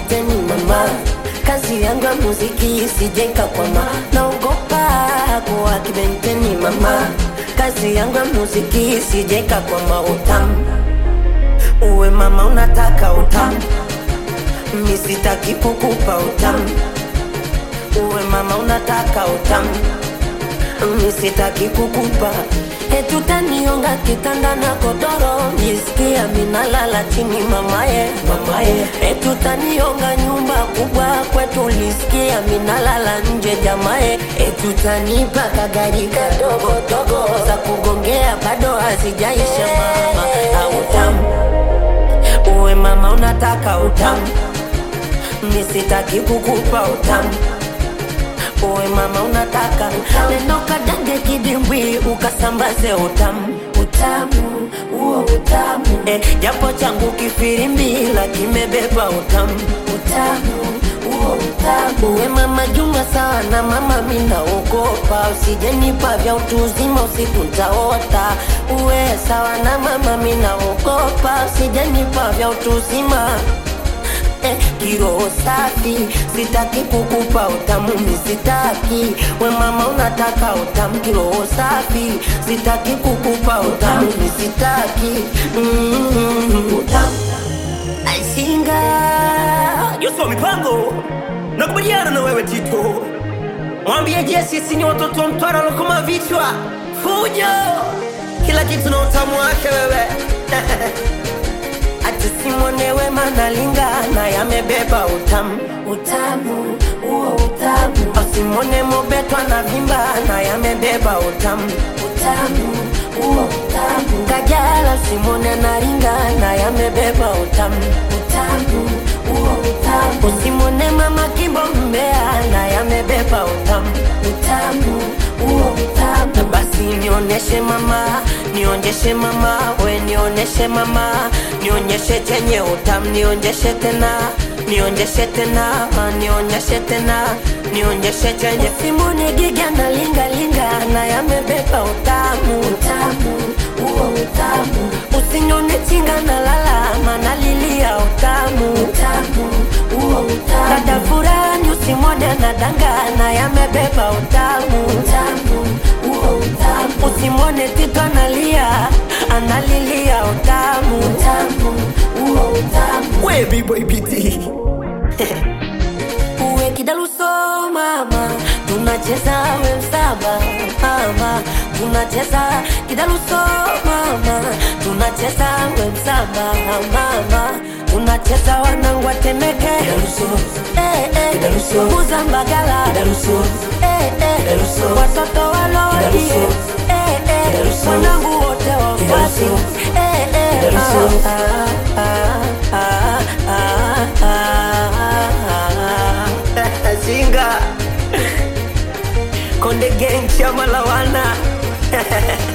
kibenteni mama. Kazi yangu ya muziki isijenga kwa naogopa kuwa kibenteni mama. Kazi yangu ya muziki isijenga kwa utamu. Uwe mama unataka utamu, mimi sitaki kukupa utamu. Uwe mama unataka utamu, mimi sitaki kukupa. Tutaniunga kitanda na kodoro, nisikia minalala chini mamaye, mamaye. Tutaniunga nyumba kubwa kwetu, nisikia minalala nje jamae. Tutanipa kagari kadogo dogo, za kugongea bado hazijaisha mama. Utamu, uwe mama unataka utamu, mimi sitaki kukupa utamu. Uwe mama unataka neno kadange kidimbwi, ukasambaze utamu. Utamu, uo utamu. Japo changu kifirimbi la kimebeba utamu. Utamu, uo utamu. Uwe mama Juma sawa na mama mina ugopa, usijenipa vya utuzima usiku ntaota. Uwe sawa na mama mina ugopa, usijenipa vya utuzima. Kiro safi, sitaki kukupa utamu, mimi sitaki. We mama unataka utamu, kiro safi, sitaki kukupa utamu, mimi sitaki. Utamu Aisinga Yoso mipango, nakubaliana na wewe Tito. Mwambie Jesse sisi ni watoto wa Mtwara lokoma vichwa fujo, kila kitu na utamu wake wewe. Simone wema na lingana yamebeba utamu. Utamu, uo utamu. Simone mobetwa na vimba na yamebeba utamu. Utamu, uo utamu. Kajala Simone na lingana yamebeba utamu. Utamu, uo utamu. Simone mama Kimbo Mbea na yamebeba utamu. Utamu, uo utamu. Basi nioneshe mama, nionjeshe mama, we nioneshe mama, nionyeshe chenye utamu, nionyeshe tena, nionyeshe tena, nionyeshe tena, nionyeshe chenye. Simone giga na linga linga na yamebeba utamu. Utamu, uo utamu. Usinyone chinga na lala mana lilia utamu. Utamu, uo utamu. Dada furani usimwone na danga na yamebeba utamu. Utamu, uo utamu. Usimwone Tito analia, analilia utamu. Utamu, uo utamu. We B-boy BT. Uwe kidaluso mama, tunacheza we msaba mama. Tunacheza kidaluso mama, tunacheza we msaba mama. Tunacheza wanangu watemeke kidaluso, Uzambagala kidaluso, watoto walodi wanangu wote wafasi Singa Konde Gang chama la wana